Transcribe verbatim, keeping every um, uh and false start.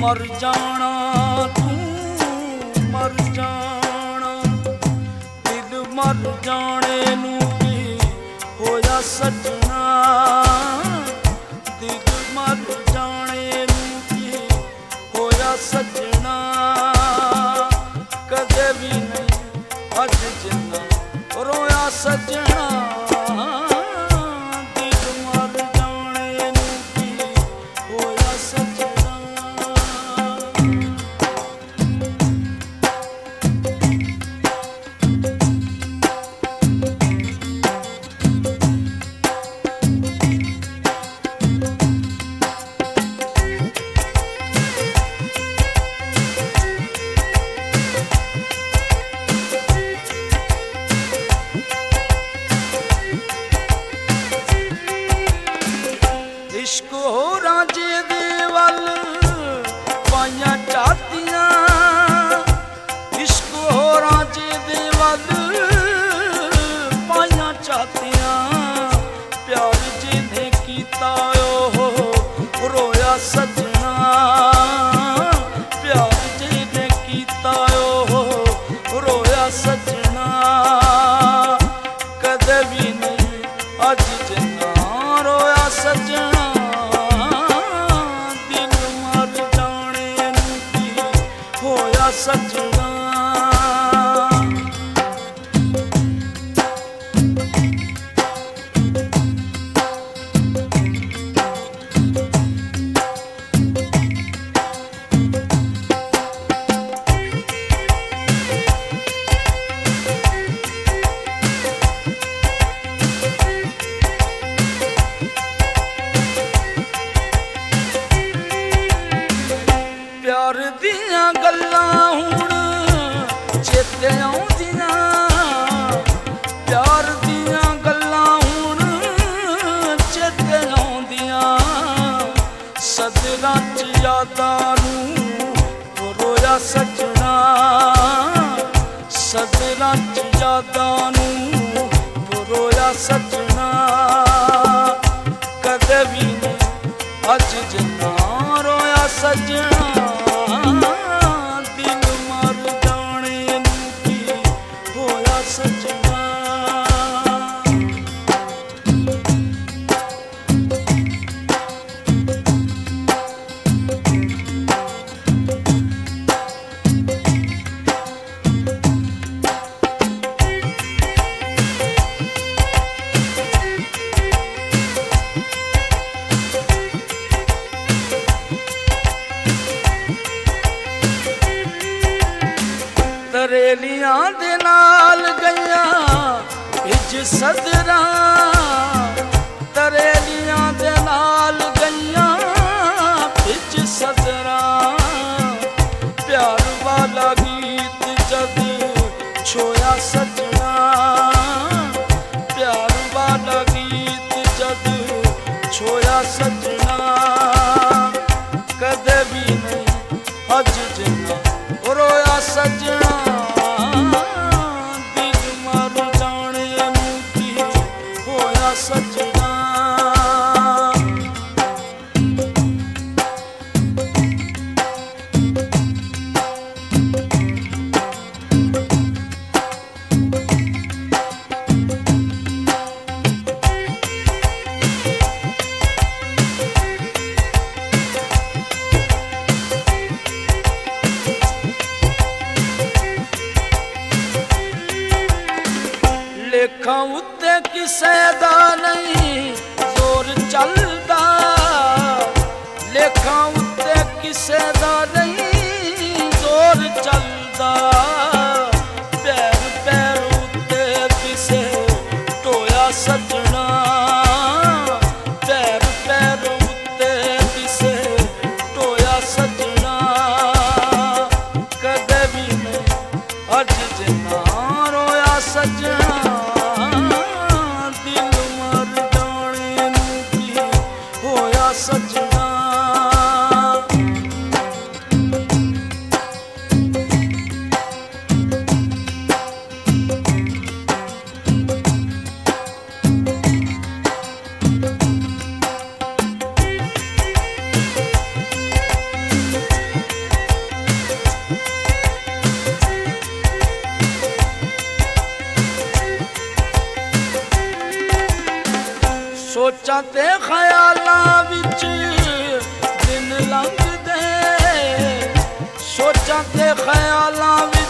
मर जाना तू मर जाना, दिल मर जाने नू की होया सजना, दिल मर जाने नू की होया सजना, कदे भी नहीं अज जिन्ना रोया सजना, दिल मर जाने नू की होया सजना। इश्क हो राजे दे वल पाइयां चातियां, इश्क हो राजे दे वल पाइयां चातियां, प्यार जिन्हें कीता ओ रोया सजना, प्यार जिन्हें कीता ओ रोया सजना, कदे भी नहीं अज जिन्ना रोया सजना, सजना। प्यार दियां गल्लां हुण चेते आउंदियां, प्यार दियां गल्लां हुण चेते आउंदियां, सदरां च यादां नूं रोया सजना, सदरां च यादां नूं रोया सजना, कदे भी नहीं अज जिन्ना रोया सजना, दिल मर जाने नू की होया सजना। तरेलियां दे नाल गईयां इज सदरां, तरेलियां दे नाल गईयां इज सदरां, प्यार वाला गीत जद छोया सजना, प्यार वाला गीत जद छोया सजना, कदे भी नहीं अज जिन्ना रोया सजना, दिल मर जाने नू की होया सजना। लेखां उत्ते किसे दा नहीं जोर चलदा, लेखां उत्ते किसे दा नहीं जोर चलदा, पैर पैर उत्ते किसे टोया सजना, पैर पैर उत्ते किसे टोया सजना, कदे भी नहीं अज जिन्ना रोया सजना, दिल मर जाने नू की होया सजना। ਸੋਚਾਂ ਤੇ ਖਿਆਲਾਂ ਵਿੱਚ ਦਿਨ ਲੰਘਦੇ, ਸੋਚਾਂ ਤੇ ਖਿਆਲਾਂ ਵਿੱਚ